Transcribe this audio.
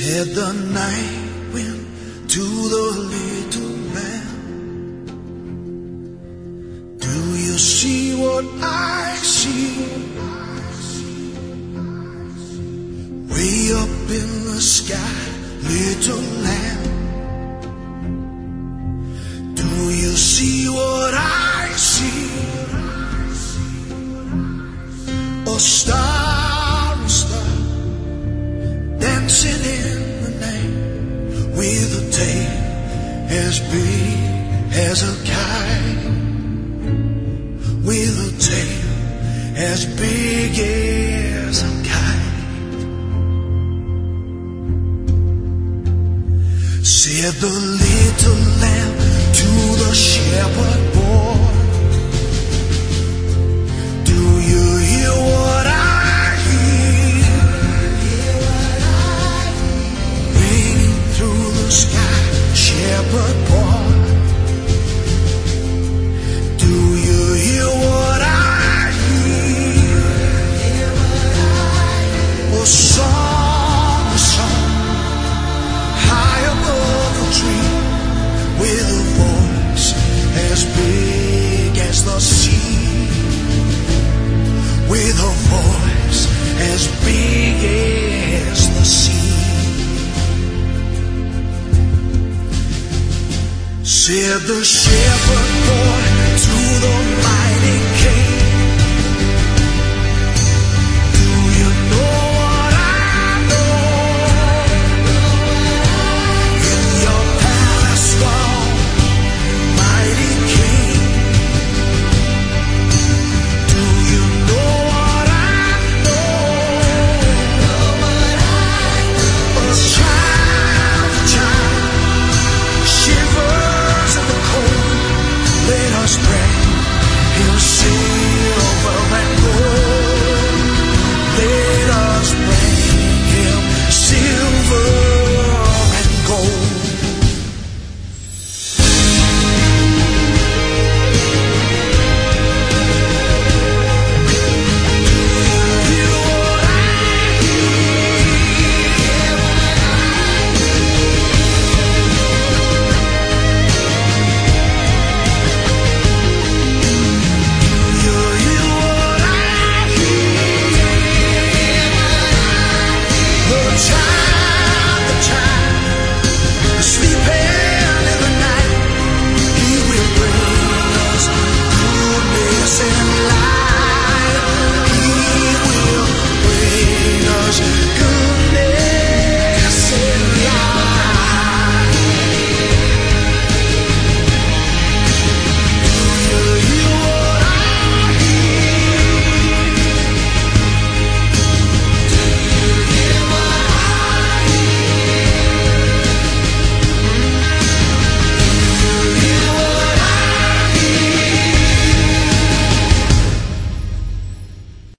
Said the night wind to the little lamb, do you see what I see? Way up in the sky, little lamb, do you see what I see? A star, dancing in the night, with a tail as big as a kite, with a tail as big as a kite. Said the little lamb to the shepherd boy, do you hear what I hear? Ringing through the sky, shepherd boy, do you hear what I hear? A song, high above the tree, with a voice as big as the sea, with a voice as big as the sea. Said the shepherd boy to the mighty king, do you know what I know? In your palace wall, mighty king, do you know what I know? A child shivers in the cold. Let us pray, he'll see